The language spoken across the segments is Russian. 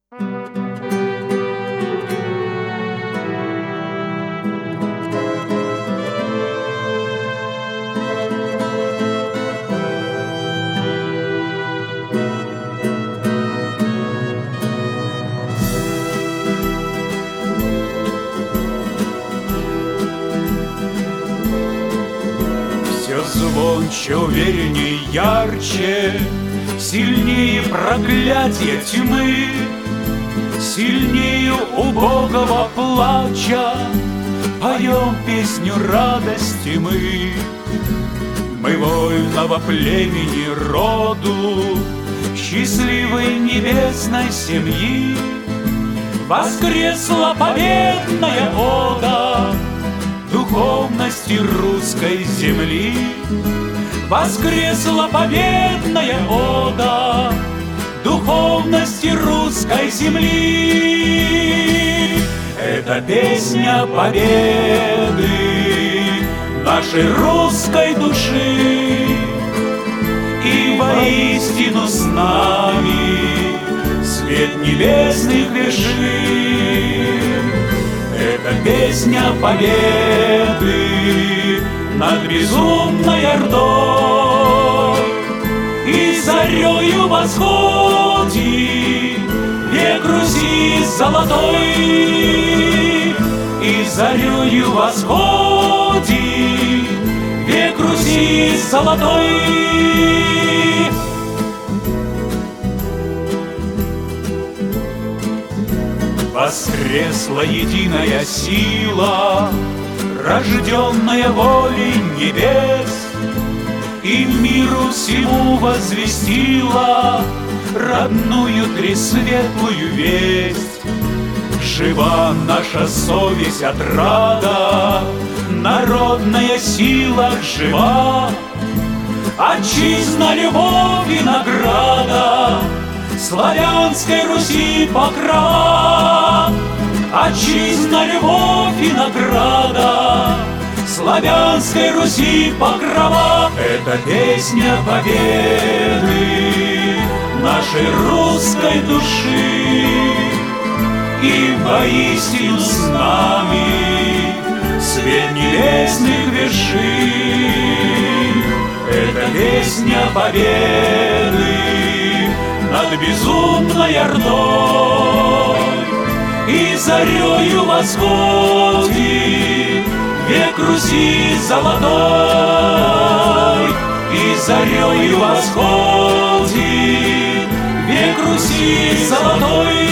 Все звонче, уверенней, ярче, сильнее проклятия тьмы, сильнее убогого плача поем песню радости мы. Мы вольного племени роду, счастливой небесной семьи, воскресла победная ода духовности русской земли. Воскресла победная ода духовности русской земли. Это песня победы нашей русской души, и воистину с нами свет небесных вершин. Это песня победы над безумной ордой, и зарею восходит век Руси золотой, и зарею восходит век Руси золотой. Воскресла единая сила, рожденная волей небес, и миру всему возвестила родную тресветлую весть. Жива наша совесть отрада, народная сила жива, отчизна, любовь и награда славянской Руси покрова. Отчизна, любовь и награда славянской Руси покрова. Это песня победы нашей русской души, и воистину с нами свет небесных вершин. Это песня победы над безумной ордой, и зарею восходит век Руси золотой, и зарею восходит век Руси золотой.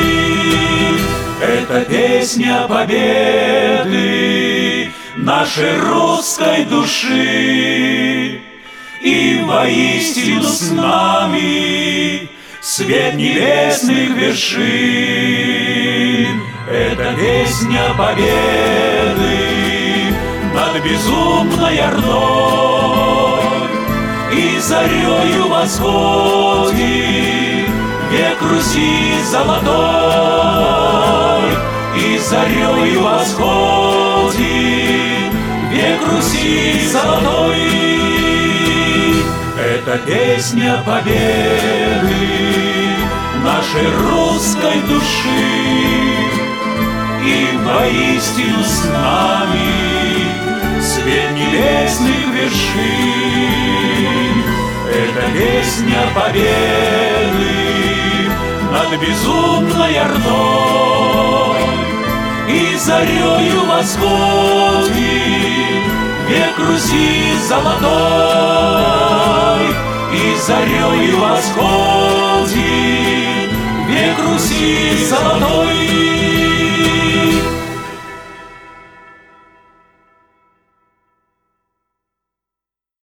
Это песня победы нашей русской души, и воистину с нами свет небесных вершин. Это песня победы над безумной ордой, и зарею восходит век Руси золотой, и зарею восходит век Руси золотой. Это песня победы нашей русской души, и воистину с нами свет небесных вершин. Это песня победы над безумной ордой, и зарею восходит век Руси золотой, и зарею восходит век Руси золотой.